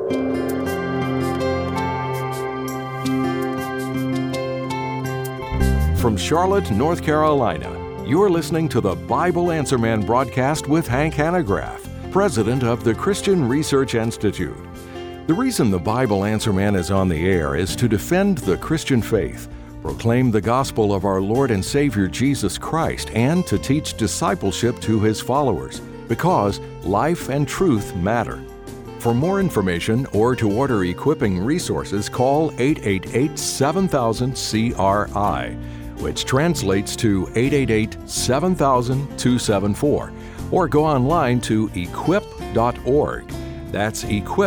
From Charlotte, North Carolina, you're listening to the Bible Answer Man broadcast with Hank Hanegraaff, president of the Christian Research Institute. The reason the Bible Answer Man is on the air is to defend the Christian faith, proclaim the gospel of our Lord and Savior Jesus Christ, and to teach discipleship to His followers, because life and truth matter. For more information or to order equipping resources, call 888-7000-CRI, which translates to 888-7000-274, or go online to equip.org. That's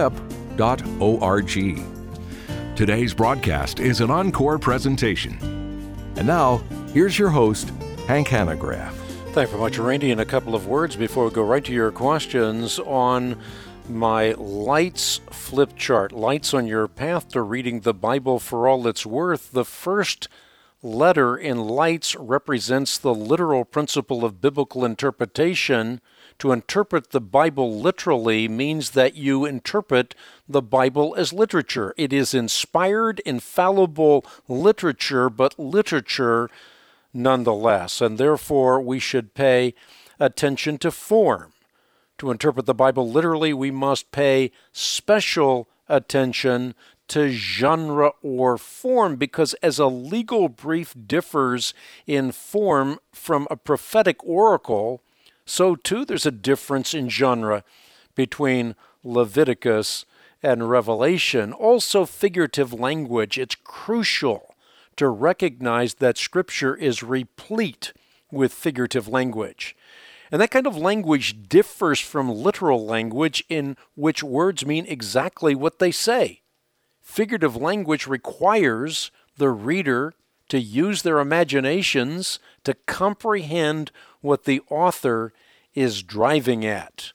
equip.org. Today's broadcast is an encore presentation. And now, here's your host, Hank Hanegraaff. Thank you very much, Randy. And a couple of words before we go right to your questions on my Lights flip chart. Lights on your path to reading the Bible for all it's worth. The first letter in Lights represents the literal principle of biblical interpretation. To interpret the Bible literally means that you interpret the Bible as literature. It is inspired, infallible literature, but literature nonetheless. And therefore, we should pay attention to form. To interpret the Bible literally, we must pay special attention to genre or form, because as a legal brief differs in form from a prophetic oracle, so too there's a difference in genre between Leviticus and Revelation. Also, figurative language. It's crucial to recognize that Scripture is replete with figurative language. And that kind of language differs from literal language, in which words mean exactly what they say. Figurative language requires the reader to use their imaginations to comprehend what the author is driving at.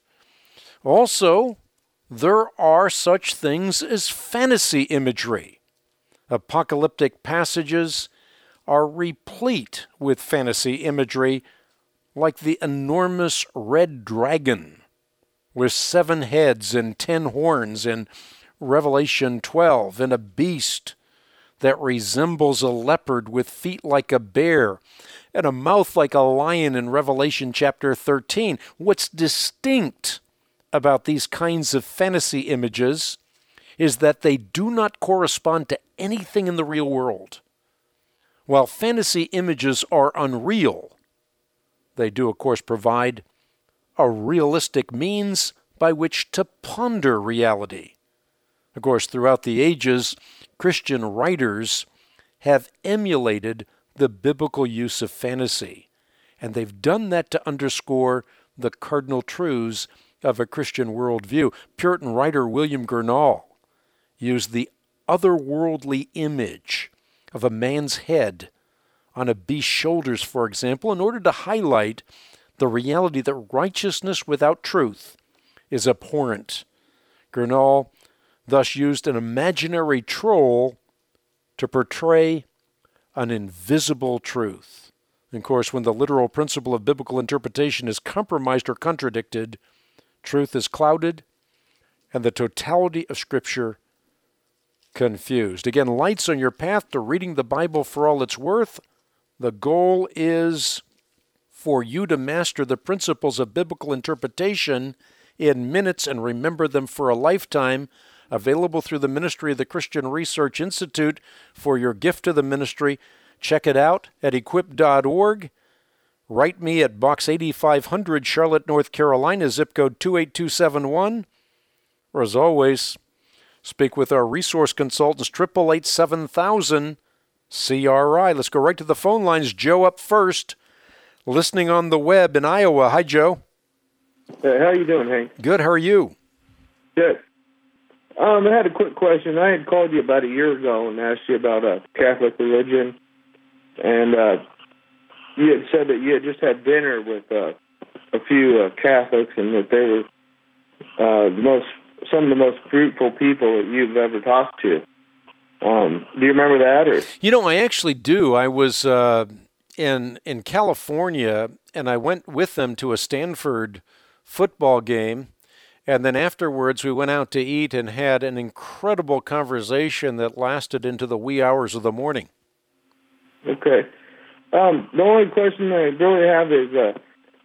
Also, there are such things as fantasy imagery. Apocalyptic passages are replete with fantasy imagery, like the enormous red dragon with 7 heads and 10 horns in Revelation 12, and a beast that resembles a leopard with feet like a bear and a mouth like a lion in Revelation chapter 13. What's distinct about these kinds of fantasy images is that they do not correspond to anything in the real world. While fantasy images are unreal, they do, of course, provide a realistic means by which to ponder reality. Of course, throughout the ages, Christian writers have emulated the biblical use of fantasy, and they've done that to underscore the cardinal truths of a Christian worldview. Puritan writer William Gurnall used the otherworldly image of a man's head on a beast's shoulders, for example, in order to highlight the reality that righteousness without truth is abhorrent. Gurnall thus used an imaginary troll to portray an invisible truth. And of course, when the literal principle of biblical interpretation is compromised or contradicted, truth is clouded and the totality of Scripture confused. Again, lights on your path to reading the Bible for all it's worth. The goal is for you to master the principles of biblical interpretation in minutes and remember them for a lifetime. Available through the ministry of the Christian Research Institute. For your gift to the ministry, check it out at equip.org. Write me at Box 8500, Charlotte, North Carolina, zip code 28271. Or as always, speak with our resource consultants, 888-7000-CRI. Let's go right to the phone lines. Joe up first, listening on the web in Iowa. Hi, Joe. Hey, how you doing, Hank? Good. How are you? Good. I had a quick question. I had called you about a year ago and asked you about Catholic religion, and you had said that you had just had dinner with a few Catholics, and that they were some of the most fruitful people that you've ever talked to. Do you remember that? Or? You know, I actually do. I was in California, and I went with them to a Stanford football game. And then afterwards, we went out to eat and had an incredible conversation that lasted into the wee hours of the morning. Okay. The only question I really have is,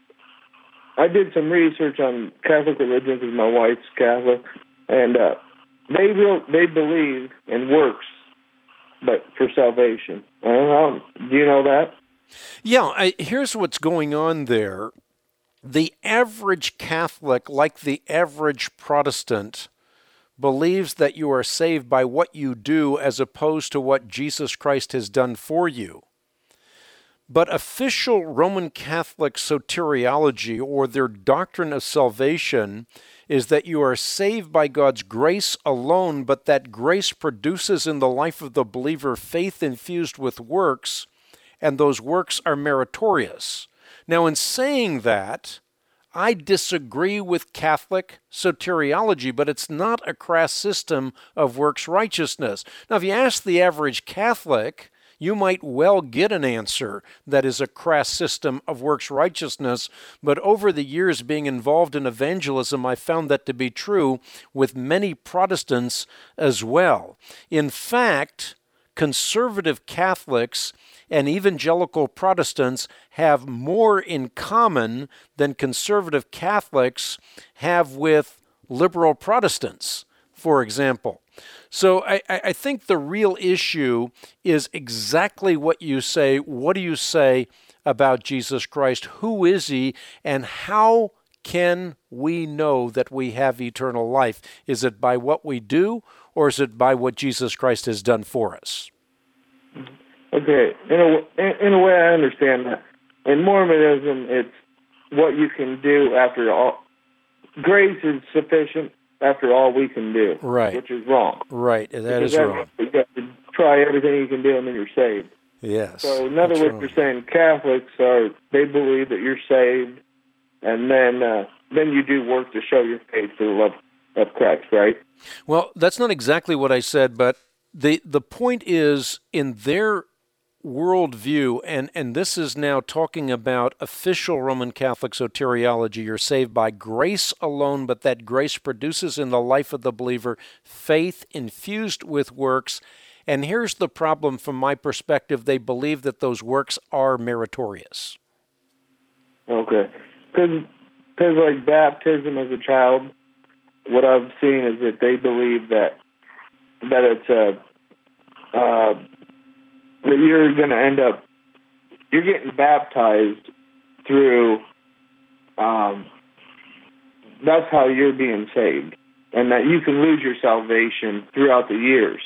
I did some research on Catholic religion because my wife's Catholic, and they believe in works, but for salvation. Do you know that? Yeah, here's what's going on there. The average Catholic, like the average Protestant, believes that you are saved by what you do as opposed to what Jesus Christ has done for you. But official Roman Catholic soteriology, or their doctrine of salvation, is that you are saved by God's grace alone, but that grace produces in the life of the believer faith infused with works, and those works are meritorious. Now, in saying that, I disagree with Catholic soteriology, but it's not a crass system of works righteousness. Now, if you ask the average Catholic, you might well get an answer that is a crass system of works righteousness, but over the years being involved in evangelism, I found that to be true with many Protestants as well. In fact, conservative Catholics and evangelical Protestants have more in common than conservative Catholics have with liberal Protestants, for example. So I think the real issue is exactly what you say. What do you say about Jesus Christ? Who is he? And how can we know that we have eternal life? Is it by what we do, or is it by what Jesus Christ has done for us? Okay. In a way, I understand that. In Mormonism, it's what you can do after all. Grace is sufficient after all we can do, right? Which is wrong. Right, that is wrong. You got to try everything you can do, and then you're saved. Yes. So in other words, you're saying Catholics they believe that you're saved, and then you do work to show your faith to the love of Christ, right? Well, that's not exactly what I said, but the point is, in their worldview, and this is now talking about official Roman Catholic soteriology, you're saved by grace alone, but that grace produces in the life of the believer faith infused with works. And here's the problem from my perspective: they believe that those works are meritorious. Okay. Because like baptism as a child, what I've seen is that they believe that it's that you're going to end up, you're getting baptized through, that's how you're being saved, and that you can lose your salvation throughout the years.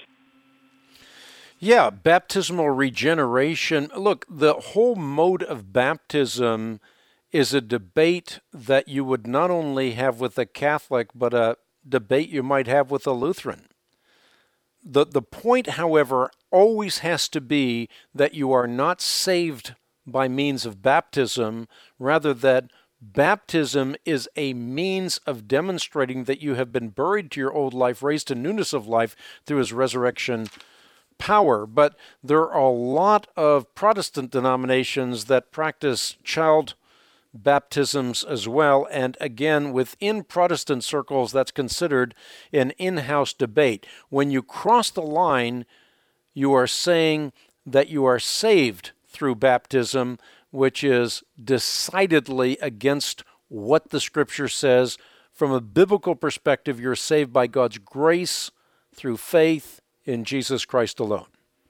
Yeah, baptismal regeneration. Look, the whole mode of baptism is a debate that you would not only have with a Catholic, but a debate you might have with a Lutheran. The point, however, always has to be that you are not saved by means of baptism, rather that baptism is a means of demonstrating that you have been buried to your old life, raised to newness of life through his resurrection power. But there are a lot of Protestant denominations that practice child baptisms as well, and again, within Protestant circles, that's considered an in-house debate. When you cross the line, you are saying that you are saved through baptism, which is decidedly against what the Scripture says. From a biblical perspective, you're saved by God's grace through faith in Jesus Christ alone.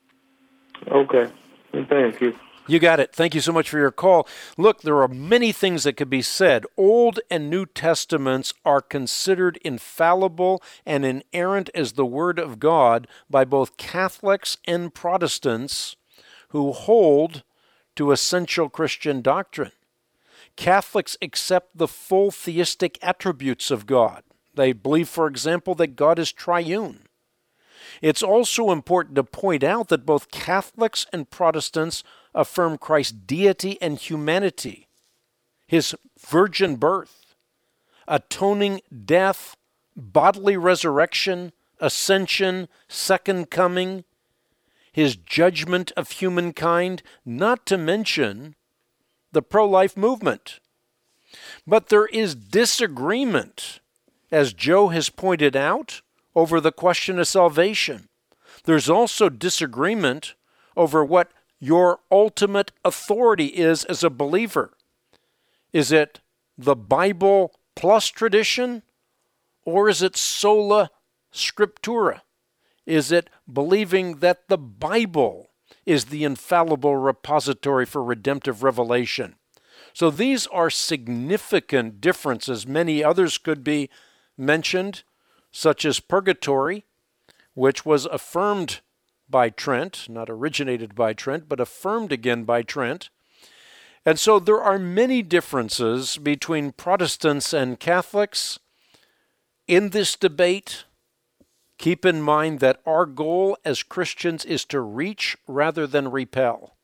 Okay. Thank you. You got it. Thank you so much for your call. Look, there are many things that could be said. Old and New Testaments are considered infallible and inerrant as the Word of God by both Catholics and Protestants who hold to essential Christian doctrine. Catholics accept the full theistic attributes of God. They believe, for example, that God is triune. It's also important to point out that both Catholics and Protestants affirm Christ's deity and humanity, his virgin birth, atoning death, bodily resurrection, ascension, second coming, his judgment of humankind, not to mention the pro-life movement. But there is disagreement as Joe has pointed out, over the question of salvation. There's also disagreement over what your ultimate authority is as a believer. Is it the Bible plus tradition, or is it sola scriptura? Is it believing that the Bible is the infallible repository for redemptive revelation? So these are significant differences. Many others could be mentioned, such as purgatory, which was affirmed by Trent, not originated by Trent, but affirmed again by Trent. And so there are many differences between Protestants and Catholics in this debate. Keep in mind that our goal as Christians is to reach rather than repel.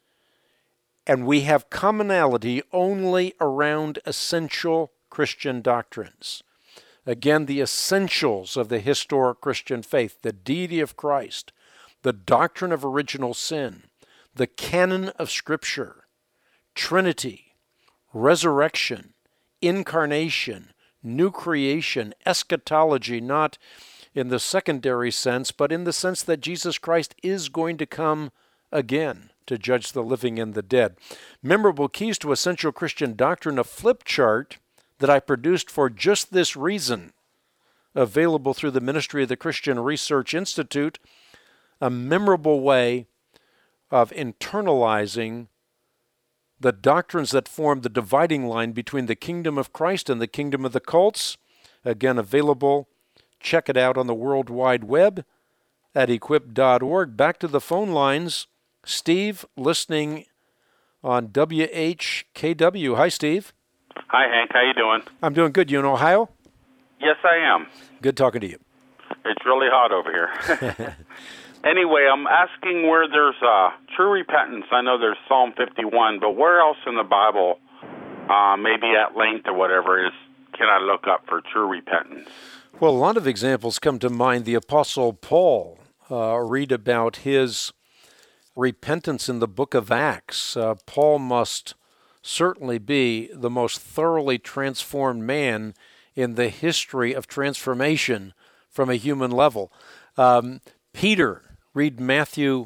And we have commonality only around essential Christian doctrines. Again, the essentials of the historic Christian faith, the deity of Christ, the doctrine of original sin, the canon of Scripture, Trinity, resurrection, incarnation, new creation, eschatology, not in the secondary sense, but in the sense that Jesus Christ is going to come again to judge the living and the dead. Memorable keys to essential Christian doctrine, a flip chart that I produced for just this reason, available through the ministry of the Christian Research Institute, a memorable way of internalizing the doctrines that form the dividing line between the kingdom of Christ and the kingdom of the cults. Again, available. Check it out on the World Wide Web at equip.org. Back to the phone lines. Steve, listening on WHKW. Hi, Steve. Hi, Hank. How you doing? I'm doing good. You in Ohio? Yes, I am. Good talking to you. It's really hot over here. Anyway, I'm asking where there's true repentance. I know there's Psalm 51, but where else in the Bible, maybe at length or whatever, can I look up for true repentance? Well, a lot of examples come to mind. The Apostle Paul, read about his repentance in the book of Acts. Paul must certainly be the most thoroughly transformed man in the history of transformation from a human level. Peter, read Matthew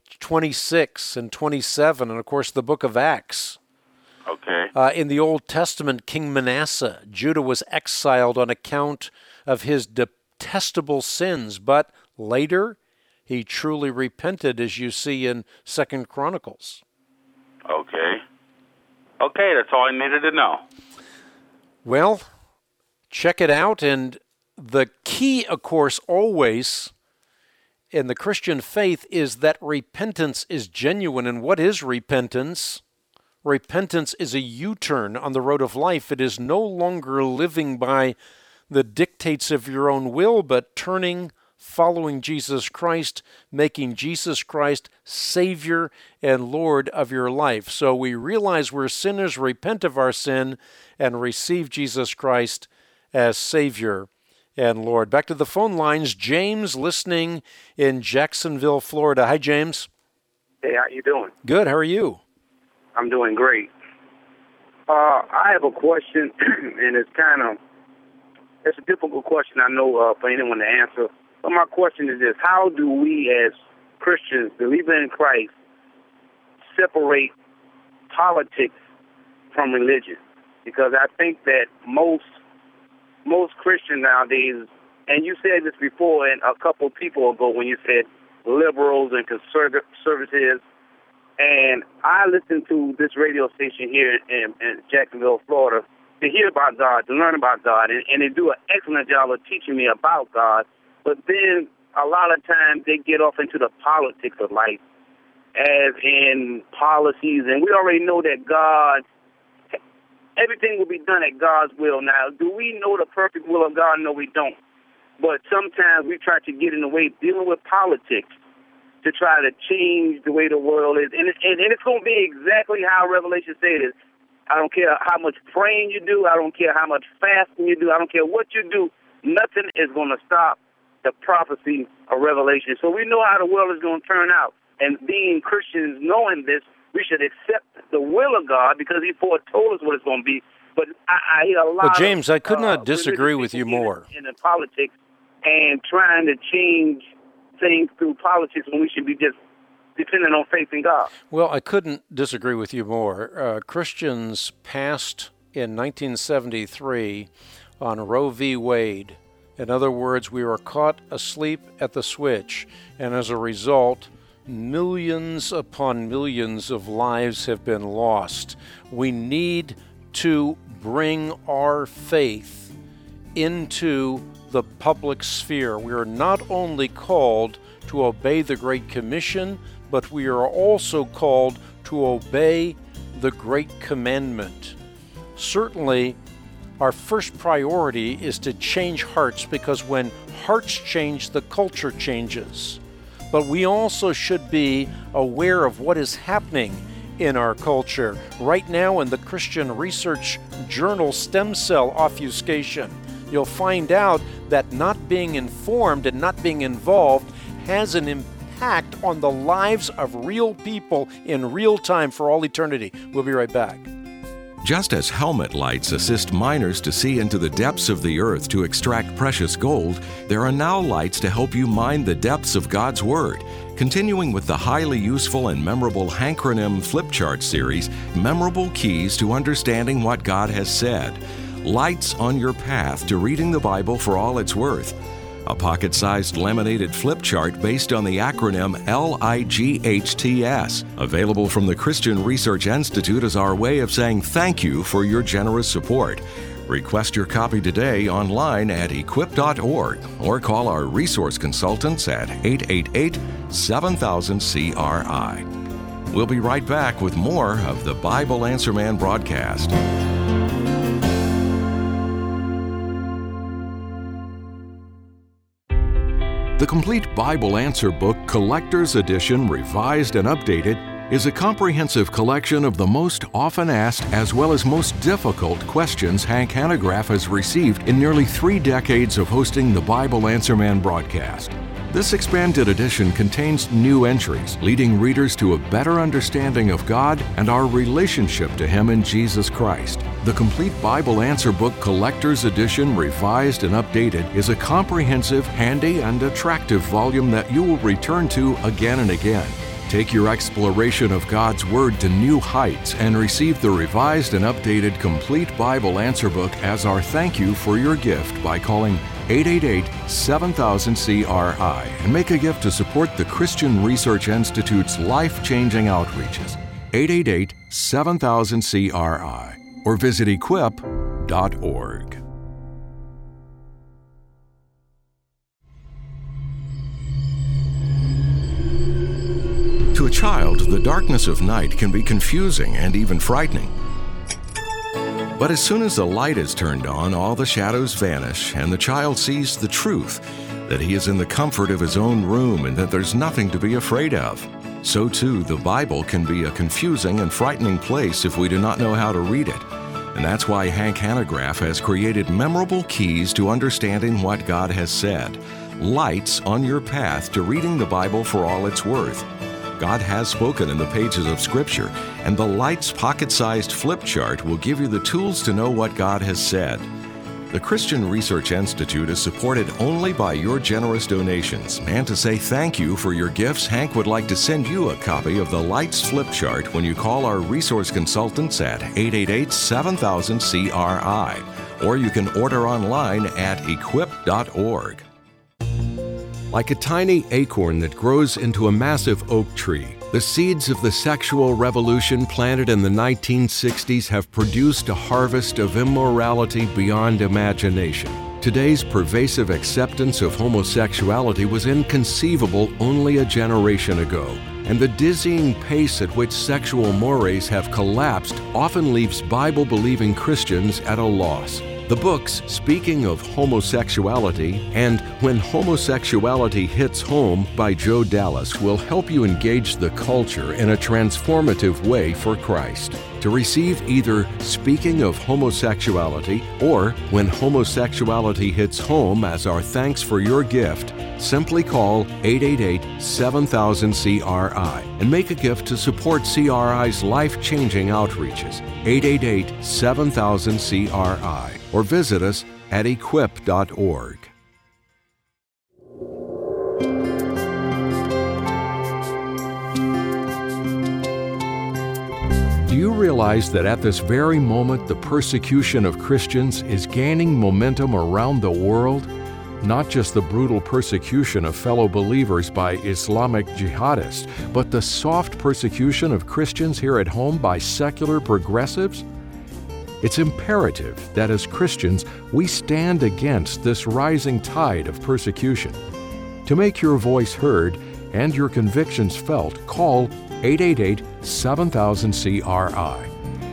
26 and 27, and of course the book of Acts. Okay. In the Old Testament, King Manasseh, Judah was exiled on account of his detestable sins, but later he truly repented, as you see in 2 Chronicles. Okay. Okay, that's all I needed to know. Well, check it out, and the key, of course, always in the Christian faith is that repentance is genuine. And what is repentance? Repentance is a U-turn on the road of life. It is no longer living by the dictates of your own will, but turning, following Jesus Christ, making Jesus Christ Savior and Lord of your life. So we realize we're sinners, repent of our sin, and receive Jesus Christ as Savior and Lord. Back to the phone lines. James, listening in Jacksonville, Florida. Hi, James. Hey, how you doing? Good. How are you? I'm doing great. I have a question, and it's a difficult question, I know, for anyone to answer. But my question is this: how do we, as Christians, believing in Christ, separate politics from religion? Because I think that most Christians nowadays, and you said this before, and a couple of people ago when you said liberals and conservatives, and I listen to this radio station here in Jacksonville, Florida, to hear about God, to learn about God, and they do an excellent job of teaching me about God. But then a lot of times they get off into the politics of life, as in policies, and we already know that everything will be done at God's will. Now, do we know the perfect will of God? No, we don't. But sometimes we try to get in the way dealing with politics to try to change the way the world is. And it's going to be exactly how Revelation said it. I don't care how much praying you do. I don't care how much fasting you do. I don't care what you do. Nothing is going to stop the prophecy of Revelation. So we know how the world is going to turn out. And being Christians, knowing this, we should accept the will of God because he foretold us what it's going to be. But I hear a lot. Well, James, I could not disagree with you more. In the politics and trying to change things through politics when we should be just dependent on faith in God. Well, I couldn't disagree with you more. Christians passed in 1973 on Roe v. Wade. In other words, we were caught asleep at the switch, and as a result, millions upon millions of lives have been lost. We need to bring our faith into the public sphere. We are not only called to obey the Great Commission, but we are also called to obey the Great Commandment. Certainly, our first priority is to change hearts, because when hearts change, the culture changes. But we also should be aware of what is happening in our culture. Right now in the Christian research journal Stem Cell Obfuscation, you'll find out that not being informed and not being involved has an impact on the lives of real people in real time for all eternity. We'll be right back. Just as helmet lights assist miners to see into the depths of the earth to extract precious gold, there are now lights to help you mine the depths of God's Word. Continuing with the highly useful and memorable Hankronym Flip Chart series, Memorable Keys to Understanding What God Has Said. Lights on your path to reading the Bible for all it's worth. A pocket-sized laminated flip chart based on the acronym LIGHTS, available from the Christian Research Institute as our way of saying thank you for your generous support. Request your copy today online at equip.org or call our resource consultants at 888-7000-CRI. We'll be right back with more of the Bible Answer Man broadcast. The Complete Bible Answer Book Collector's Edition, revised and updated, is a comprehensive collection of the most often asked as well as most difficult questions Hank Hanegraaff has received in nearly 3 decades of hosting the Bible Answer Man broadcast. This expanded edition contains new entries, leading readers to a better understanding of God and our relationship to Him in Jesus Christ. The Complete Bible Answer Book Collector's Edition, revised and updated, is a comprehensive, handy, and attractive volume that you will return to again and again. Take your exploration of God's Word to new heights and receive the revised and updated Complete Bible Answer Book as our thank you for your gift by calling 888-7000-CRI and make a gift to support the Christian Research Institute's life-changing outreaches. 888-7000-CRI or visit equip.org. To a child, the darkness of night can be confusing and even frightening. But as soon as the light is turned on, all the shadows vanish, and the child sees the truth, that he is in the comfort of his own room and that there's nothing to be afraid of. So too, the Bible can be a confusing and frightening place if we do not know how to read it. And that's why Hank Hanegraaff has created memorable keys to understanding what God has said. Lights on your path to reading the Bible for all it's worth. God has spoken in the pages of Scripture, and the Lights pocket-sized flip chart will give you the tools to know what God has said. The Christian Research Institute is supported only by your generous donations, and to say thank you for your gifts, Hank would like to send you a copy of the Lights flip chart when you call our resource consultants at 888-7000-CRI, or you can order online at equip.org. Like a tiny acorn that grows into a massive oak tree, the seeds of the sexual revolution planted in the 1960s have produced a harvest of immorality beyond imagination. Today's pervasive acceptance of homosexuality was inconceivable only a generation ago, and the dizzying pace at which sexual mores have collapsed often leaves Bible-believing Christians at a loss. The books Speaking of Homosexuality and When Homosexuality Hits Home by Joe Dallas will help you engage the culture in a transformative way for Christ. To to receive either Speaking of Homosexuality or When Homosexuality Hits Home as our thanks for your gift, simply call 888-7000-CRI and make a gift to support CRI's life-changing outreaches. 888-7000-CRI or visit us at equip.org. Do you realize that at this very moment the persecution of Christians is gaining momentum around the world? Not just the brutal persecution of fellow believers by Islamic jihadists, but the soft persecution of Christians here at home by secular progressives? It's imperative that as Christians we stand against this rising tide of persecution. To make your voice heard and your convictions felt, call 888-7000-CRI,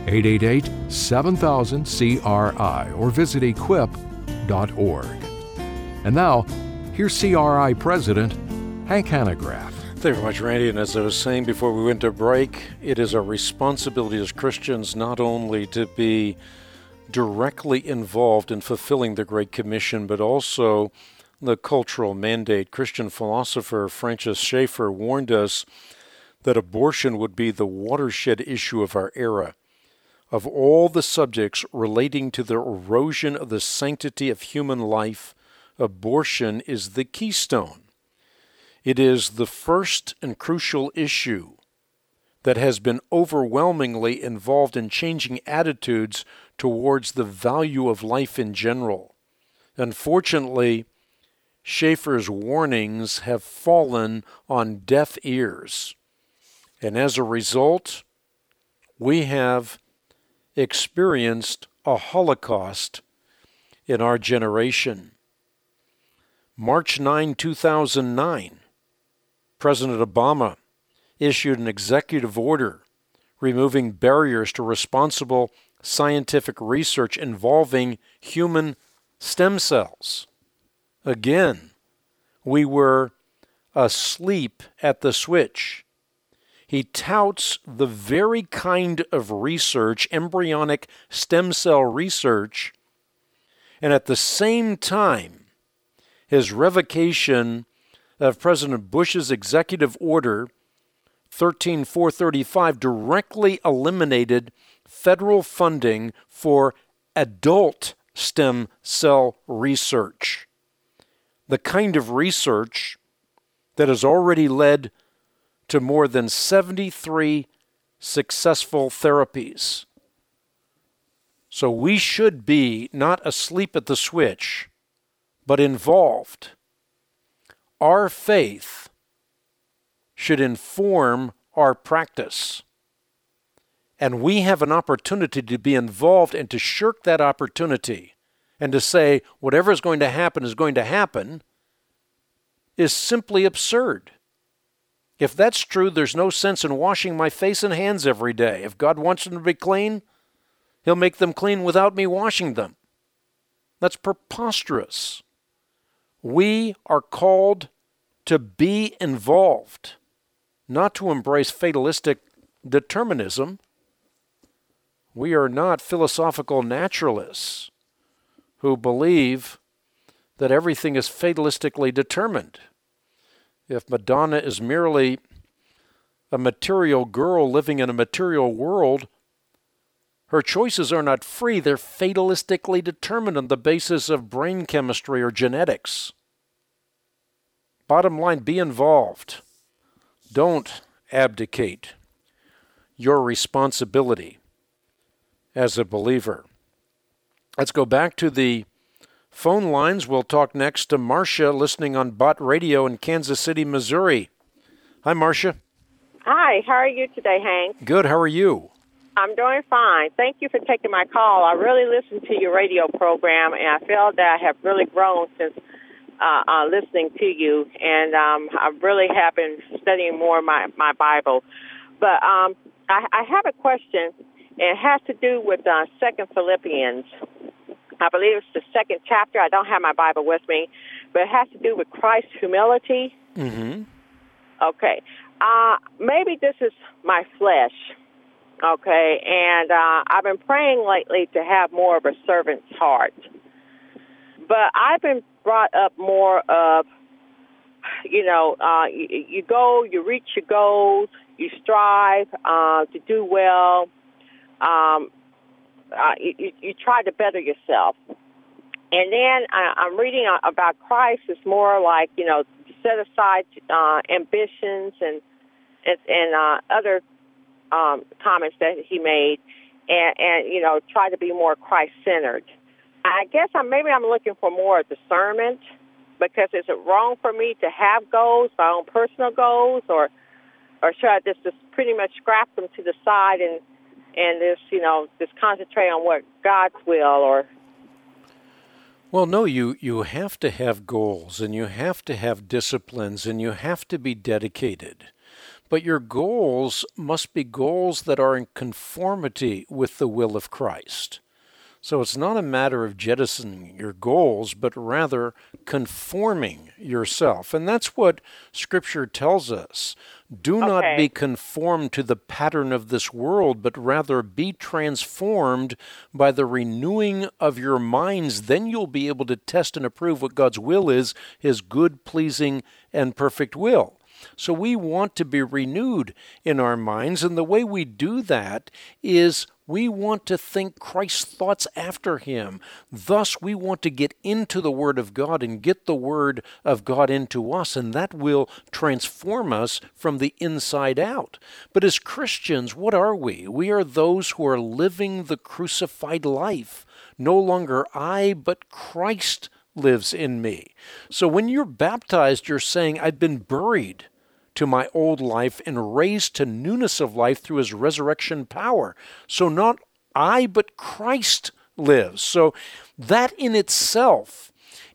888-7000-CRI, or visit equip.org. And now, here's CRI President Hank Hanegraaff. Thank you very much, Randy. And as I was saying before we went to break, it is our responsibility as Christians not only to be directly involved in fulfilling the Great Commission, but also the cultural mandate. Christian philosopher Francis Schaeffer warned us that abortion would be the watershed issue of our era. Of all the subjects relating to the erosion of the sanctity of human life, abortion is the keystone. It is the first and crucial issue that has been overwhelmingly involved in changing attitudes towards the value of life in general. Unfortunately, Schaeffer's warnings have fallen on deaf ears. And as a result, we have experienced a Holocaust in our generation. March 9, 2009, President Obama issued an executive order removing barriers to responsible scientific research involving human stem cells. Again, we were asleep at the switch. He touts the very kind of research, embryonic stem cell research, and at the same time, his revocation of President Bush's executive order 13435 directly eliminated federal funding for adult stem cell research, the kind of research that has already led to more than 73 successful therapies. So we should be not asleep at the switch, but involved. Our faith should inform our practice. And we have an opportunity to be involved and to shirk that opportunity and to say whatever is going to happen is simply absurd. If that's true, there's no sense in washing my face and hands every day. If God wants them to be clean, He'll make them clean without me washing them. That's preposterous. We are called to be involved, not to embrace fatalistic determinism. We are not philosophical naturalists who believe that everything is fatalistically determined. If Madonna is merely a material girl living in a material world, her choices are not free. They're fatalistically determined on the basis of brain chemistry or genetics. Bottom line, be involved. Don't abdicate your responsibility as a believer. Let's go back to the phone lines. We'll talk next to Marcia, listening on Bott Radio in Kansas City, Missouri. Hi, Marcia. Hi, how are you today, Hank? Good, how are you? I'm doing fine. Thank you for taking my call. I really listen to your radio program, and I feel that I have really grown since listening to you, and I really have been studying more my Bible. But I have a question, and it has to do with 2 Philippians. I believe it's the 2nd chapter. I don't have my Bible with me, but it has to do with Christ's humility. Mm-hmm. Okay. Maybe this is my flesh, Okay, and I've been praying lately to have more of a servant's heart. But I've been brought up more of, you go, you reach your goals, you strive to do well, you try to better yourself. And then I'm reading about Christ. It's more like, set aside ambitions and other comments that he made, and try to be more Christ-centered. I guess maybe I'm looking for more discernment, because is it wrong for me to have goals, my own personal goals, or should I just pretty much scrap them to the side and just concentrate on what God's will? Or well, no, you have to have goals, and you have to have disciplines, and you have to be dedicated. But your goals must be goals that are in conformity with the will of Christ. So it's not a matter of jettisoning your goals, but rather conforming yourself. And that's what Scripture tells us. Do not be conformed to the pattern of this world, but rather be transformed by the renewing of your minds. Then you'll be able to test and approve what God's will is, His good, pleasing, and perfect will. So we want to be renewed in our minds, and the way we do that is we want to think Christ's thoughts after Him. Thus, we want to get into the Word of God and get the Word of God into us, and that will transform us from the inside out. But as Christians, what are we? We are those who are living the crucified life. No longer I, but Christ lives in me. So when you're baptized, you're saying, I've been buried to my old life and raised to newness of life through His resurrection power. So not I, but Christ lives. So that in itself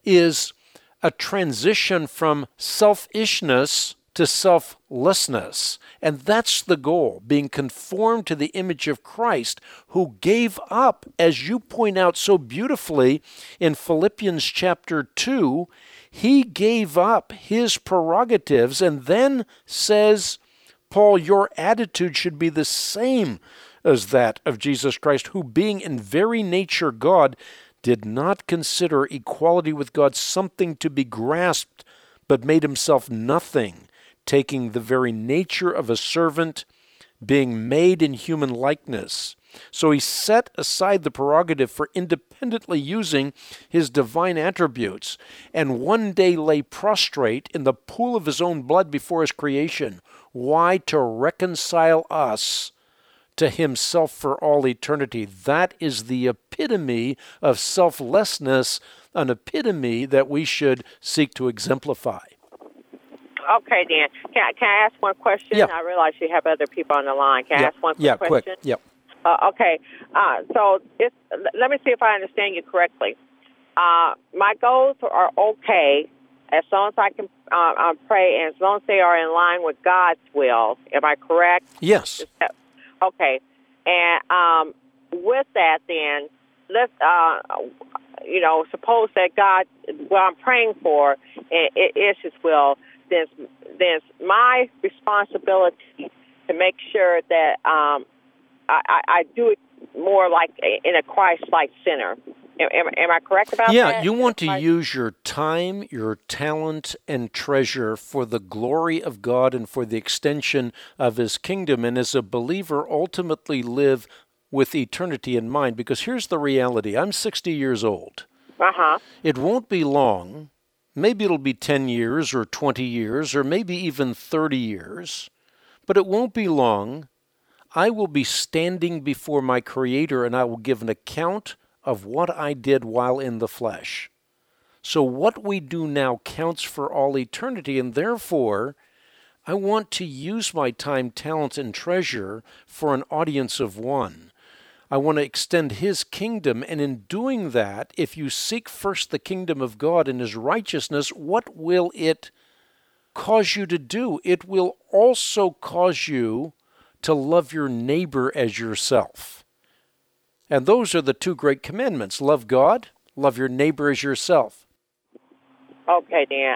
is a transition from selfishness to selflessness. And that's the goal, being conformed to the image of Christ, who gave up, as you point out so beautifully in Philippians chapter 2, He gave up His prerogatives and then says, Paul, your attitude should be the same as that of Jesus Christ, who being in very nature God, did not consider equality with God something to be grasped, but made Himself nothing, taking the very nature of a servant, being made in human likeness. So He set aside the prerogative for independently using His divine attributes, and one day lay prostrate in the pool of His own blood before His creation. Why? To reconcile us to Himself for all eternity. That is the epitome of selflessness, an epitome that we should seek to exemplify. Okay, Dan. Can I ask one question? Yeah. I realize you have other people on the line. Can I ask one quick question? Quick. Yep. Okay. So let me see if I understand you correctly. My goals are okay as long as I can pray and as long as they are in line with God's will. Am I correct? Yes. Okay. And with that, then, let's, suppose that God, what I'm praying for, it is His will. There's my responsibility to make sure that I do it more like in a Christ-like center. Am I correct about that? Yeah, you want to use your time, your talent, and treasure for the glory of God and for the extension of His kingdom, and as a believer, ultimately live with eternity in mind. Because here's the reality. I'm 60 years old. It won't be long. Maybe it'll be 10 years or 20 years or maybe even 30 years. But it won't be long. I will be standing before my Creator and I will give an account of what I did while in the flesh. So what we do now counts for all eternity, and therefore I want to use my time, talent, and treasure for an audience of one. I want to extend His kingdom, and in doing that, if you seek first the kingdom of God and His righteousness, what will it cause you to do? It will also cause you to love your neighbor as yourself. And those are the two great commandments. Love God, love your neighbor as yourself. Okay, Dan.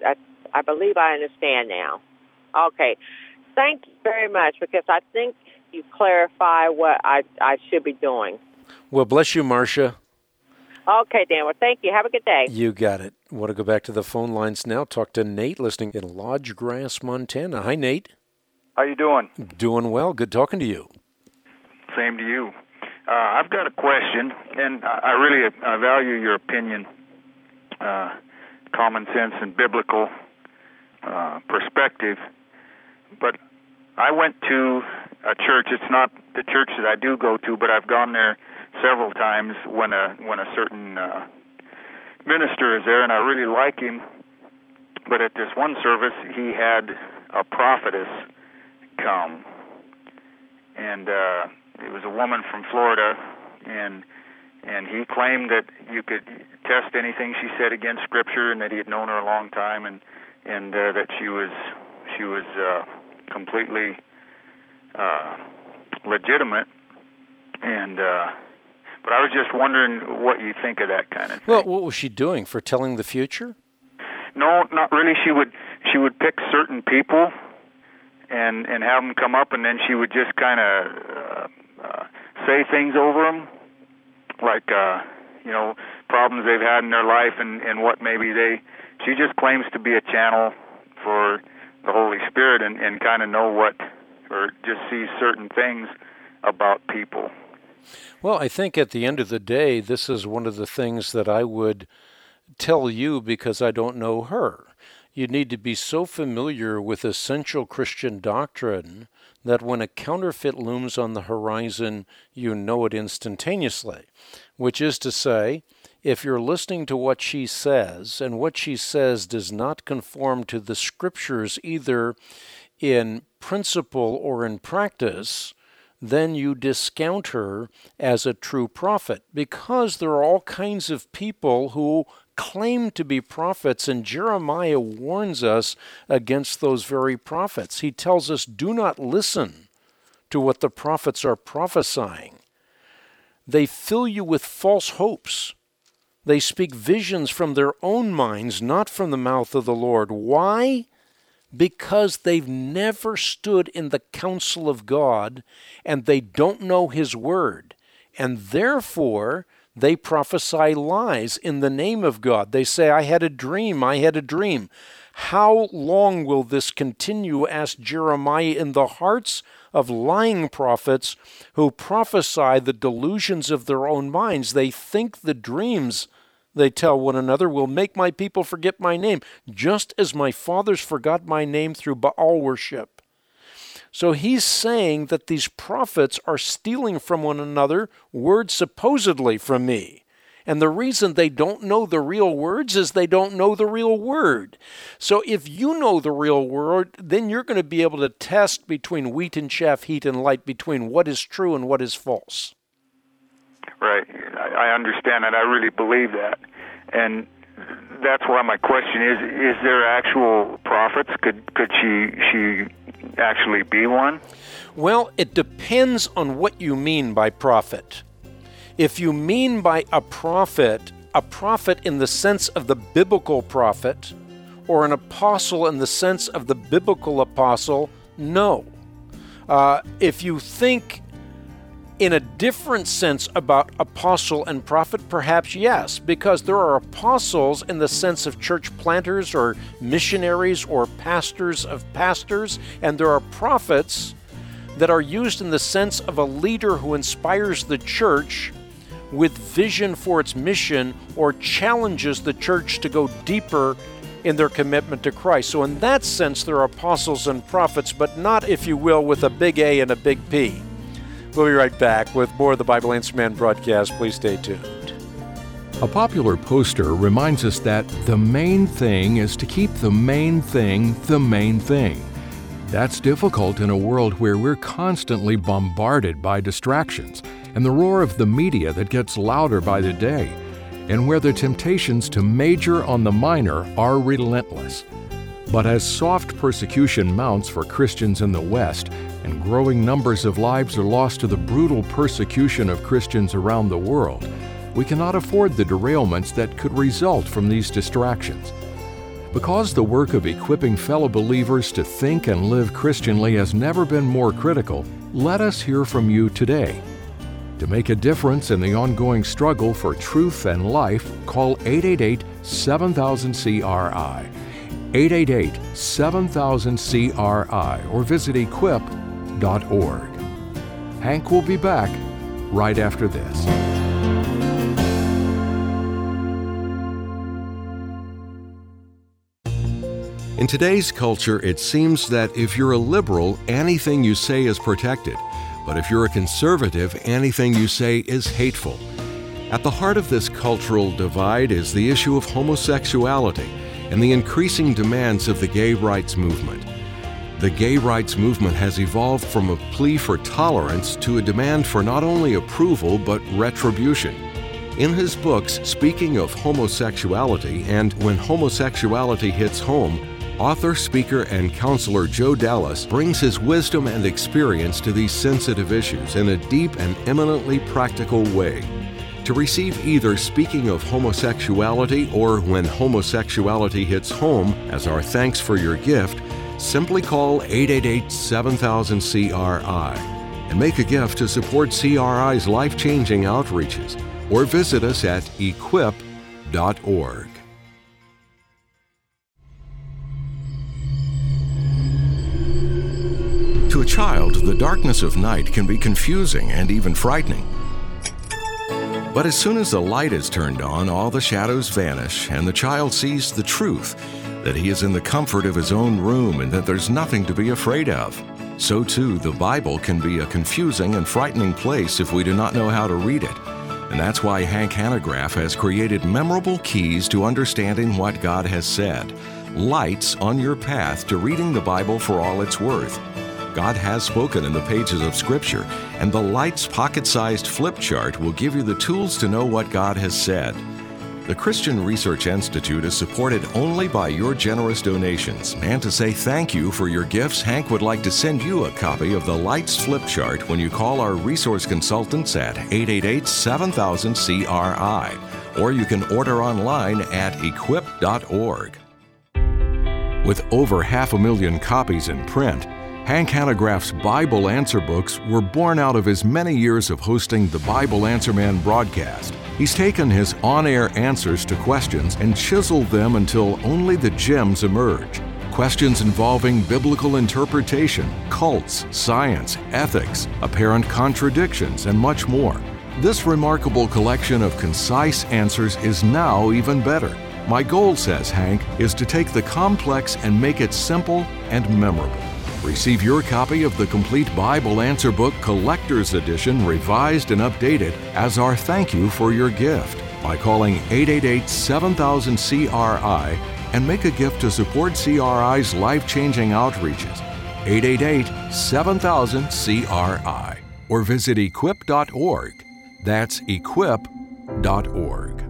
I believe I understand now. Okay. Thank you very much, because I think you clarify what I should be doing. Well, bless you, Marcia. Okay, Dan. Well, thank you. Have a good day. You got it. Want to go back to the phone lines now? Talk to Nate, listening in Lodge Grass, Montana. Hi, Nate. How you doing? Doing well. Good talking to you. Same to you. I've got a question, and I really value your opinion, common sense and biblical perspective. But I went to a church. It's not the church that I do go to, but I've gone there several times when a certain minister is there, and I really like him. But at this one service, he had a prophetess come, and it was a woman from Florida, and he claimed that you could test anything she said against Scripture, and that he had known her a long time, and that she was completely legitimate, and but I was just wondering what you think of that kind of thing. Well, what was she doing? Foretelling the future? No, not really. She would pick certain people and have them come up, and then she would just kind of say things over them, like problems they've had in their life and what maybe she just claims to be a channel for the Holy Spirit and kind of know what, or just see certain things about people. Well, I think at the end of the day, this is one of the things that I would tell you because I don't know her. You need to be so familiar with essential Christian doctrine that when a counterfeit looms on the horizon, you know it instantaneously. Which is to say, if you're listening to what she says, and what she says does not conform to the Scriptures either in principle or in practice, then you discount her as a true prophet, because there are all kinds of people who claim to be prophets, and Jeremiah warns us against those very prophets. He tells us, do not listen to what the prophets are prophesying. They fill you with false hopes. They speak visions from their own minds, not from the mouth of the Lord. Why? Because they've never stood in the counsel of God, and they don't know His Word. And therefore, they prophesy lies in the name of God. They say, I had a dream, I had a dream. How long will this continue, asked Jeremiah, in the hearts of lying prophets who prophesy the delusions of their own minds? They think the dreams they tell one another will make my people forget my name, just as my fathers forgot my name through Baal worship. So he's saying that these prophets are stealing from one another words supposedly from me. And the reason they don't know the real words is they don't know the real word. So if you know the real word, then you're going to be able to test between wheat and chaff, heat and light, between what is true and what is false. Right. I understand that. I really believe that. And that's why my question is there actual prophets? Could she actually be one? Well, it depends on what you mean by prophet. If you mean by a prophet in the sense of the biblical prophet, or an apostle in the sense of the biblical apostle, no. If you think in a different sense about apostle and prophet, perhaps yes, because there are apostles in the sense of church planters or missionaries or pastors of pastors, and there are prophets that are used in the sense of a leader who inspires the church with vision for its mission or challenges the church to go deeper in their commitment to Christ. So in that sense, there are apostles and prophets, but not, if you will, with a big A and a big P. We'll be right back with more of the Bible Answer Man broadcast. Please stay tuned. A popular poster reminds us that the main thing is to keep the main thing the main thing. That's difficult in a world where we're constantly bombarded by distractions and the roar of the media that gets louder by the day, and where the temptations to major on the minor are relentless. But as soft persecution mounts for Christians in the West, and growing numbers of lives are lost to the brutal persecution of Christians around the world, we cannot afford the derailments that could result from these distractions. Because the work of equipping fellow believers to think and live Christianly has never been more critical, Let us hear from you today. To make a difference in the ongoing struggle for truth and life, call 888-7000-CRI. 888-7000-CRI or visit equip.org. Hank will be back right after this. In today's culture, it seems that if you're a liberal, anything you say is protected. But if you're a conservative, anything you say is hateful. At the heart of this cultural divide is the issue of homosexuality and the increasing demands of the gay rights movement. The gay rights movement has evolved from a plea for tolerance to a demand for not only approval but retribution. In his books, Speaking of Homosexuality and When Homosexuality Hits Home, author, speaker, and counselor Joe Dallas brings his wisdom and experience to these sensitive issues in a deep and eminently practical way. To receive either Speaking of Homosexuality or When Homosexuality Hits Home as our thanks for your gift, simply call 888-7000-CRI and make a gift to support CRI's life-changing outreaches, or visit us at equip.org. To a child, the darkness of night can be confusing and even frightening. But as soon as the light is turned on, all the shadows vanish, and the child sees the truth, that he is in the comfort of his own room and that there's nothing to be afraid of. So too, the Bible can be a confusing and frightening place if we do not know how to read it. And that's why Hank Hanegraaff has created memorable keys to understanding what God has said. Lights on your path to reading the Bible for all it's worth. God has spoken in the pages of Scripture, and the Lights pocket-sized flip chart will give you the tools to know what God has said. The Christian Research Institute is supported only by your generous donations, and to say thank you for your gifts, Hank would like to send you a copy of the Lights flip chart when you call our resource consultants at 888-7000-CRI, or you can order online at equip.org. With over 500,000 copies in print, Hank Hanegraaff's Bible Answer books were born out of his many years of hosting the Bible Answer Man broadcast. He's taken his on-air answers to questions and chiseled them until only the gems emerge. Questions involving biblical interpretation, cults, science, ethics, apparent contradictions, and much more. This remarkable collection of concise answers is now even better. My goal, says Hank, is to take the complex and make it simple and memorable. Receive your copy of the complete Bible Answer Book Collector's Edition, revised and updated, as our thank you for your gift by calling 888-7000-CRI and make a gift to support CRI's life-changing outreaches. 888-7000-CRI or visit equip.org. That's equip.org.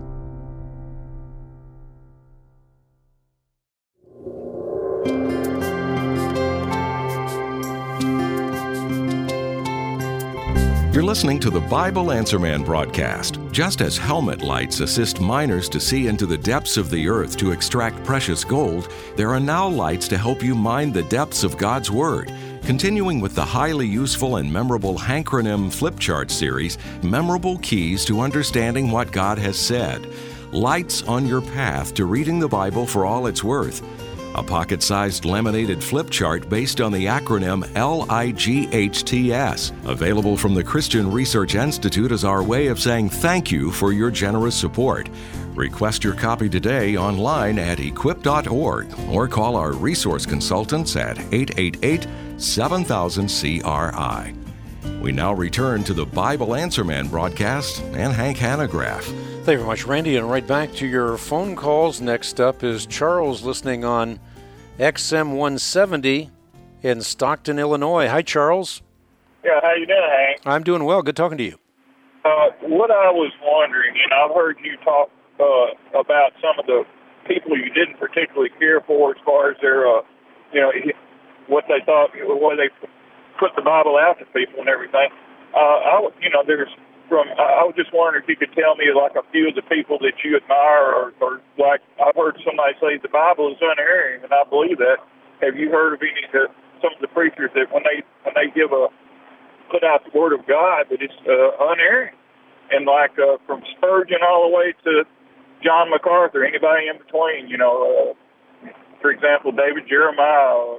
You're listening to the Bible Answer Man broadcast. Just as helmet lights assist miners to see into the depths of the earth to extract precious gold, there are now lights to help you mine the depths of God's Word. Continuing with the highly useful and memorable Hankronym Flip Chart series, Memorable Keys to Understanding What God Has Said. Lights on your path to reading the Bible for all it's worth. A pocket-sized laminated flip chart based on the acronym LIGHTS, available from the Christian Research Institute as our way of saying thank you for your generous support. Request your copy today online at equip.org or call our resource consultants at 888-7000-CRI. We now return to the Bible Answer Man broadcast and Hank Hanegraaff. Thank you very much, Randy. And right back to your phone calls. Next up is Charles listening on XM 170 in Stockton, Illinois. Hi, Charles. Yeah, how you doing, Hank? I'm doing well. Good talking to you. What I was wondering, and I've heard you talk about some of the people you didn't particularly care for as far as their, what they thought, where they put the Bible out to people and everything. I was just wondering if you could tell me like a few of the people that you admire, or like I've heard somebody say the Bible is unerring, and I believe that. Have you heard of some of the preachers that when they give a put out the Word of God, but it's unerring. And like from Spurgeon all the way to John MacArthur, anybody in between, for example, David Jeremiah,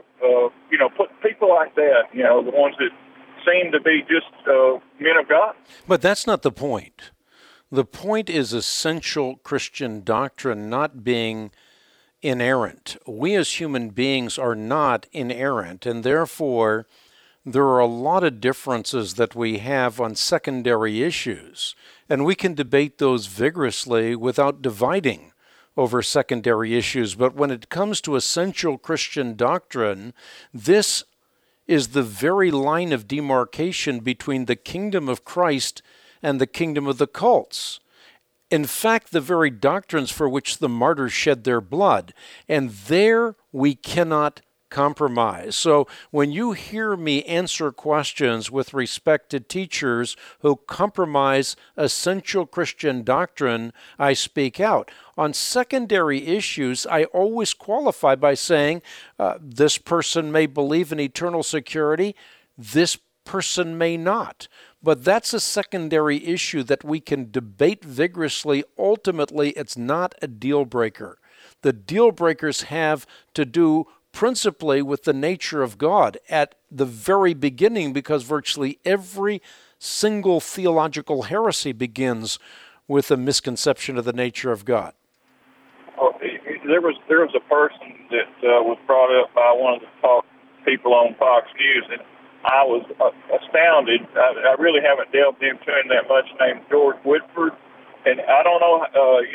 put people like that, the ones that seem to be just men of God. But that's not the point. The point is essential Christian doctrine not being inerrant. We as human beings are not inerrant, and therefore there are a lot of differences that we have on secondary issues, and we can debate those vigorously without dividing over secondary issues. But when it comes to essential Christian doctrine, this is the very line of demarcation between the kingdom of Christ and the kingdom of the cults. In fact, the very doctrines for which the martyrs shed their blood. And there we cannot compromise. So when you hear me answer questions with respect to teachers who compromise essential Christian doctrine, I speak out. On secondary issues, I always qualify by saying, this person may believe in eternal security, this person may not. But that's a secondary issue that we can debate vigorously. Ultimately, it's not a deal breaker. The deal breakers have to do principally with the nature of God at the very beginning, because virtually every single theological heresy begins with a misconception of the nature of God. Oh, there was a person that was brought up by one of the talk people on Fox News, and I was astounded. I really haven't delved into him that much, named George Whitford. And I don't know,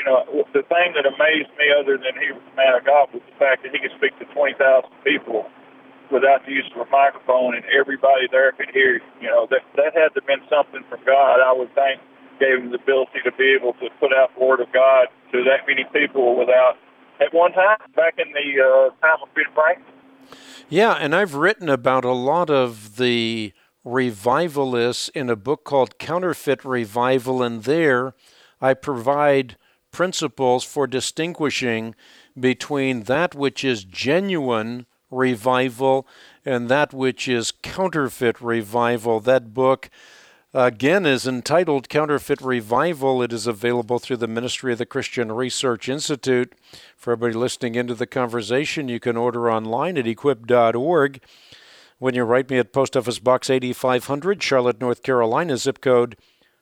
the thing that amazed me, other than he was a man of God, was the fact that he could speak to 20,000 people without the use of a microphone, and everybody there could hear you. That had to have been something from God, I would think, gave him the ability to be able to put out the Word of God to that many people without, at one time, back in the time of Ben Franklin. Yeah, and I've written about a lot of the revivalists in a book called Counterfeit Revival, and there I provide principles for distinguishing between that which is genuine revival and that which is counterfeit revival. That book, again, is entitled Counterfeit Revival. It is available through the Ministry of the Christian Research Institute. For everybody listening into the conversation, you can order online at equip.org. When you write me at Post Office Box 8500, Charlotte, North Carolina, zip code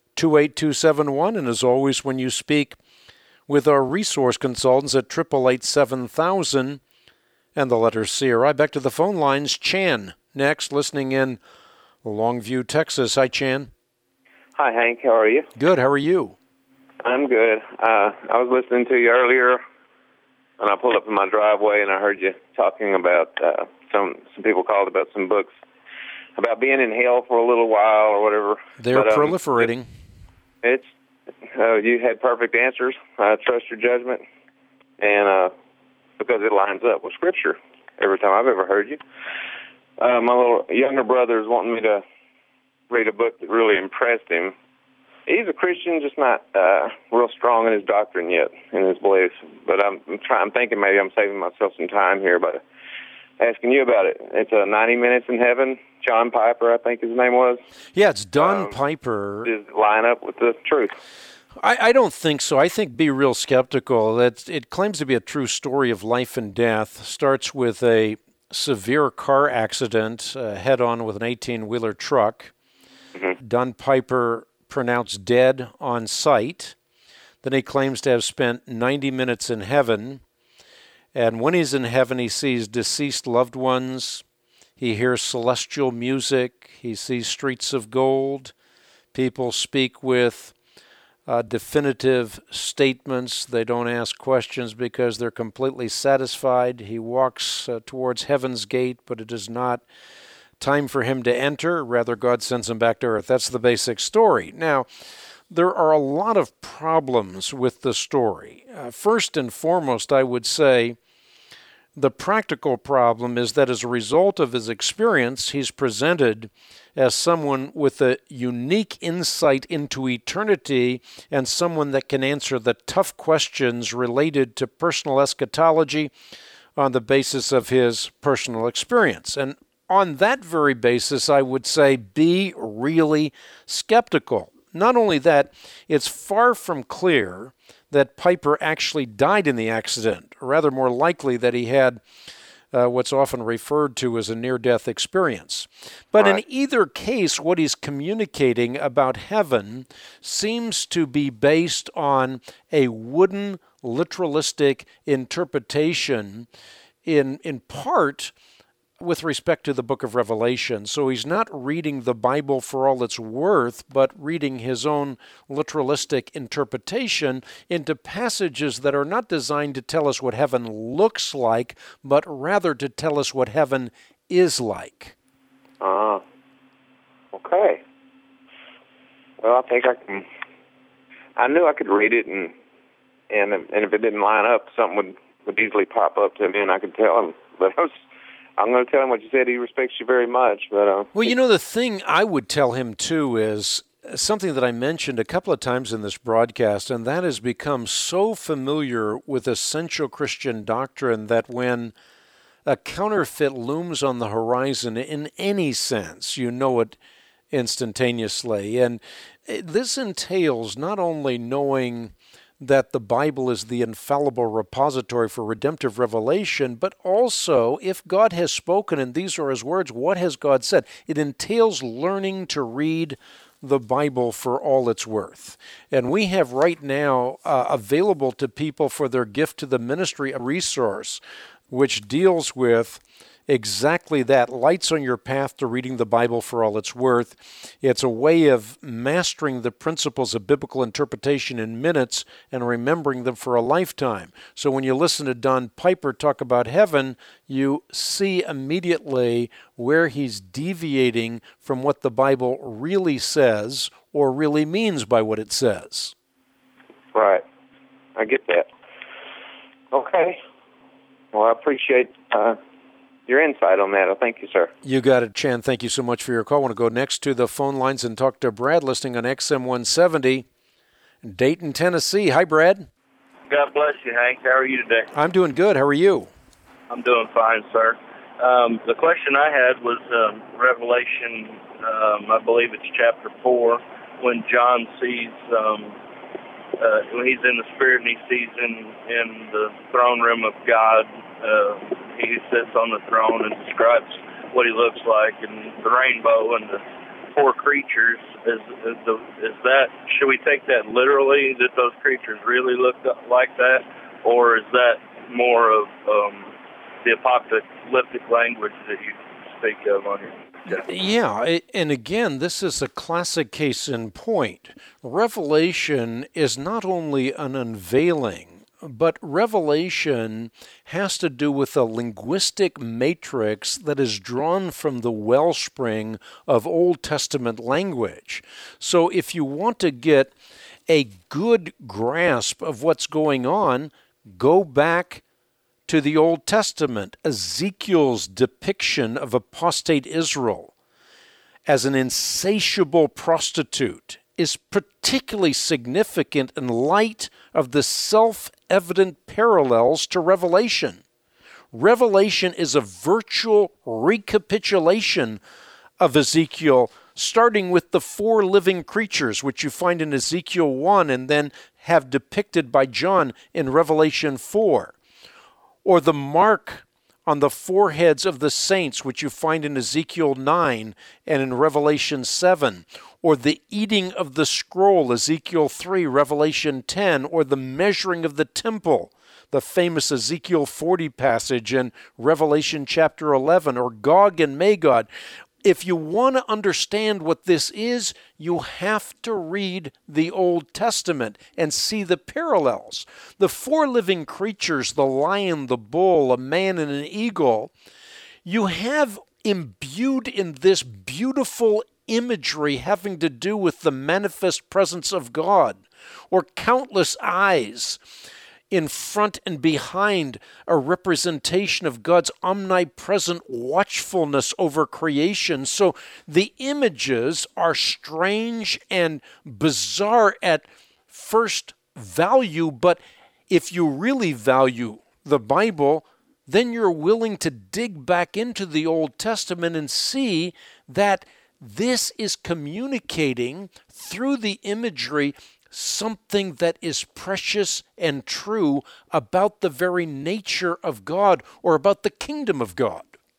28271. And as always, when you speak with our resource consultants at 888-7000 and the letter CRI. Back to the phone lines. Chan next, listening in Longview, Texas. Hi, Chan. Hi, Hank. How are you? Good. How are you? I'm good. I was listening to you earlier, and I pulled up in my driveway, and I heard you talking about some people called about some books about being in hell for a little while or whatever. They're proliferating. You had perfect answers. I trust your judgment, and because it lines up with Scripture every time I've ever heard you. My little younger brother is wanting me to read a book that really impressed him. He's a Christian, just not real strong in his doctrine yet, in his beliefs. But I'm thinking maybe I'm saving myself some time here by asking you about it. It's 90 Minutes in Heaven. John Piper, I think his name was. Yeah, it's Don Piper. Does it line up with the truth? I don't think so. I think be real skeptical. It claims to be a true story of life and death. Starts with a severe car accident head-on with an 18-wheeler truck. Mm-hmm. Don Piper pronounced dead on sight. Then he claims to have spent 90 minutes in heaven. And when he's in heaven, he sees deceased loved ones. He hears celestial music. He sees streets of gold. People speak with definitive statements. They don't ask questions because they're completely satisfied. He walks towards heaven's gate, but it is not time for him to enter. Rather, God sends him back to earth. That's the basic story. Now, there are a lot of problems with the story. First and foremost, I would say the practical problem is that as a result of his experience, he's presented as someone with a unique insight into eternity and someone that can answer the tough questions related to personal eschatology on the basis of his personal experience. And on that very basis, I would say be really skeptical. Not only that, it's far from clear that Piper actually died in the accident, or rather more likely that he had what's often referred to as a near-death experience. But in either case, what he's communicating about heaven seems to be based on a wooden, literalistic interpretation, in part with respect to the book of Revelation. So he's not reading the Bible for all it's worth, but reading his own literalistic interpretation into passages that are not designed to tell us what heaven looks like, but rather to tell us what heaven is like. Okay. Well, I think I knew I could read it, and if it didn't line up, something would easily pop up to me, and I could tell him. But I'm going to tell him what you said. He respects you very much. But well, the thing I would tell him, too, is something that I mentioned a couple of times in this broadcast, and that has become so familiar with essential Christian doctrine that when a counterfeit looms on the horizon in any sense, you know it instantaneously. And this entails not only knowing that the Bible is the infallible repository for redemptive revelation, but also, if God has spoken and these are His words, what has God said? It entails learning to read the Bible for all it's worth. And we have right now available to people for their gift to the ministry a resource which deals with exactly that, lights on your path to reading the Bible for all it's worth. It's a way of mastering the principles of biblical interpretation in minutes and remembering them for a lifetime. So when you listen to Don Piper talk about heaven, you see immediately where he's deviating from what the Bible really says or really means by what it says. Right. I get that. Okay. Well, I appreciate your insight on that. Thank you, sir. You got it, Chan. Thank you so much for your call. I want to go next to the phone lines and talk to Brad, listening on XM 170, Dayton, Tennessee. Hi, Brad. God bless you, Hank. How are you today? I'm doing good. How are you? I'm doing fine, sir. The question I had was Revelation, I believe it's chapter 4, when John sees, when he's in the Spirit and he sees in the throne room of God, he sits on the throne and describes what he looks like, and the rainbow and the four creatures. Is that, should we take that literally, that those creatures really look like that, or is that more of the apocalyptic language that you speak of on your? Yeah, and again, this is a classic case in point. Revelation is not only an unveiling, but revelation has to do with a linguistic matrix that is drawn from the wellspring of Old Testament language. So if you want to get a good grasp of what's going on, go back to the Old Testament. Ezekiel's depiction of apostate Israel as an insatiable prostitute is particularly significant in light of the self-evident parallels to Revelation. Revelation is a virtual recapitulation of Ezekiel, starting with the four living creatures, which you find in Ezekiel 1 and then have depicted by John in Revelation 4. Or the mark on the foreheads of the saints, which you find in Ezekiel 9 and in Revelation 7. Or the eating of the scroll, Ezekiel 3, Revelation 10, or the measuring of the temple, the famous Ezekiel 40 passage in Revelation chapter 11, or Gog and Magog. If you want to understand what this is, you have to read the Old Testament and see the parallels. The four living creatures, the lion, the bull, a man, and an eagle, you have imbued in this beautiful imagery having to do with the manifest presence of God, or countless eyes in front and behind, a representation of God's omnipresent watchfulness over creation. So the images are strange and bizarre at first value, but if you really value the Bible, then you're willing to dig back into the Old Testament and see that this is communicating through the imagery something that is precious and true about the very nature of God or about the kingdom of God.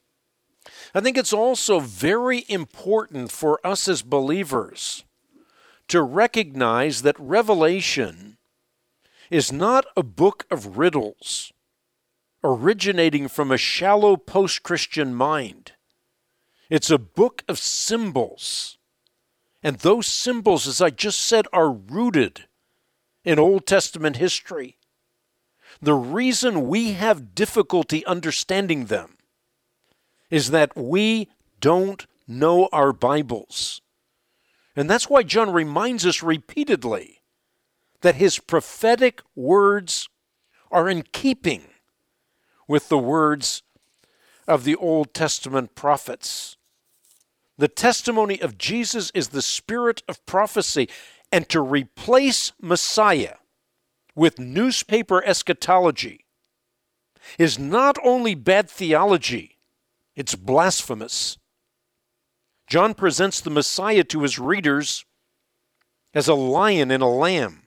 I think it's also very important for us as believers to recognize that Revelation is not a book of riddles originating from a shallow post-Christian mind. It's a book of symbols. And those symbols, as I just said, are rooted in Old Testament history. The reason we have difficulty understanding them is that we don't know our Bibles. And that's why John reminds us repeatedly that his prophetic words are in keeping with the words of the Old Testament prophets. The testimony of Jesus is the spirit of prophecy, and to replace Messiah with newspaper eschatology is not only bad theology, it's blasphemous. John presents the Messiah to his readers as a lion and a lamb,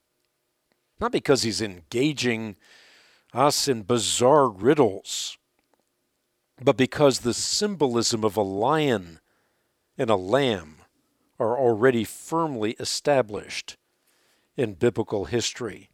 not because he's engaging us in bizarre riddles, but because the symbolism of a lion and a lamb are already firmly established in biblical history.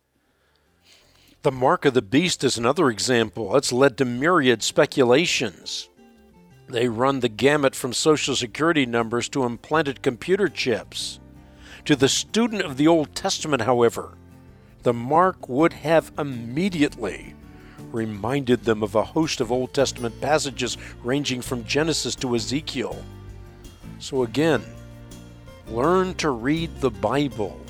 The mark of the beast is another example. It's led to myriad speculations. They run the gamut from Social Security numbers to implanted computer chips. To the student of the Old Testament, however, the mark would have immediately reminded them of a host of Old Testament passages ranging from Genesis to Ezekiel. So again, learn to read the Bible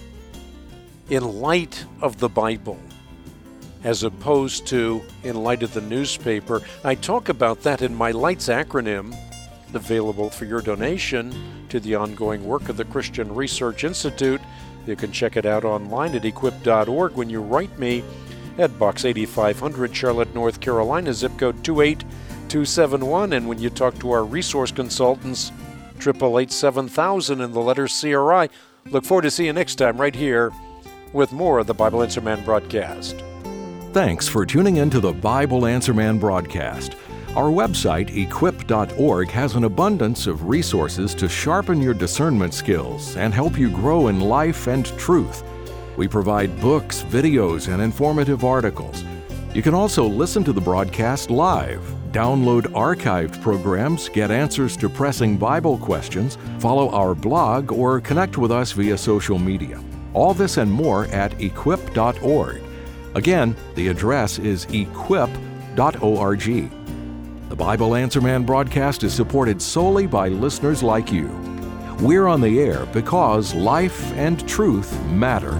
in light of the Bible, as opposed to in light of the newspaper. I talk about that in my LIGHTS acronym, available for your donation to the ongoing work of the Christian Research Institute. You can check it out online at equip.org when you write me at Box 8500, Charlotte, North Carolina, zip code 28271. And when you talk to our resource consultants, 888-7000 and the letter CRI. Look forward to seeing you next time right here with more of the Bible Answer Man broadcast. Thanks for tuning in to the Bible Answer Man broadcast. Our website, equip.org, has an abundance of resources to sharpen your discernment skills and help you grow in life and truth. We provide books, videos, and informative articles. You can also listen to the broadcast live, download archived programs, get answers to pressing Bible questions, follow our blog, or connect with us via social media. All this and more at equip.org. Again, the address is equip.org. The Bible Answer Man broadcast is supported solely by listeners like you. We're on the air because life and truth matter.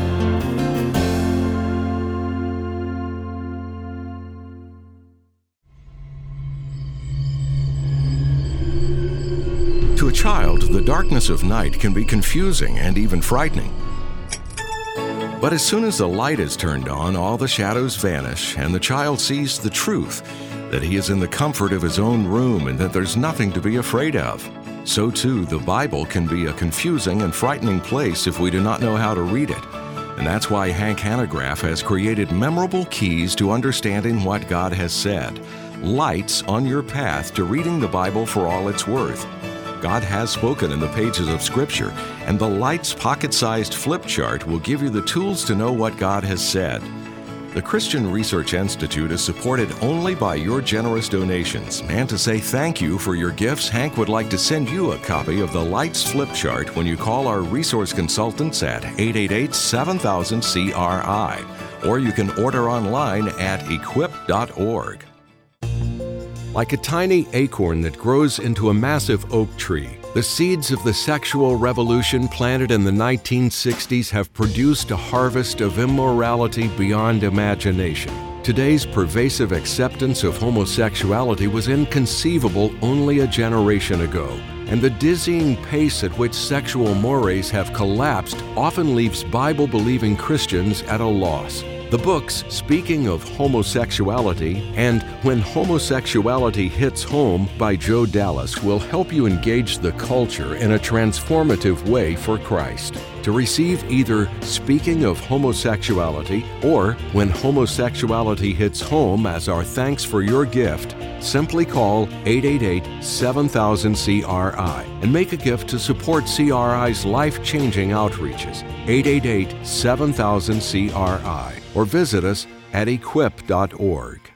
To a child, the darkness of night can be confusing and even frightening. But as soon as the light is turned on, all the shadows vanish, and the child sees the truth, that he is in the comfort of his own room and that there's nothing to be afraid of. So too, the Bible can be a confusing and frightening place if we do not know how to read it. And that's why Hank Hanegraaff has created memorable keys to understanding what God has said. Lights on your path to reading the Bible for all it's worth. God has spoken in the pages of Scripture, and the LIGHTS pocket-sized flip chart will give you the tools to know what God has said. The Christian Research Institute is supported only by your generous donations, and to say thank you for your gifts, Hank would like to send you a copy of the LIGHTS flip chart when you call our resource consultants at 888-7000-CRI, or you can order online at equip.org. Like a tiny acorn that grows into a massive oak tree, the seeds of the sexual revolution planted in the 1960s have produced a harvest of immorality beyond imagination. Today's pervasive acceptance of homosexuality was inconceivable only a generation ago, and the dizzying pace at which sexual mores have collapsed often leaves Bible-believing Christians at a loss. The books Speaking of Homosexuality and When Homosexuality Hits Home by Joe Dallas will help you engage the culture in a transformative way for Christ. To receive either Speaking of Homosexuality or When Homosexuality Hits Home as our thanks for your gift, simply call 888-7000-CRI and make a gift to support CRI's life-changing outreaches. 888-7000-CRI or visit us at equip.org.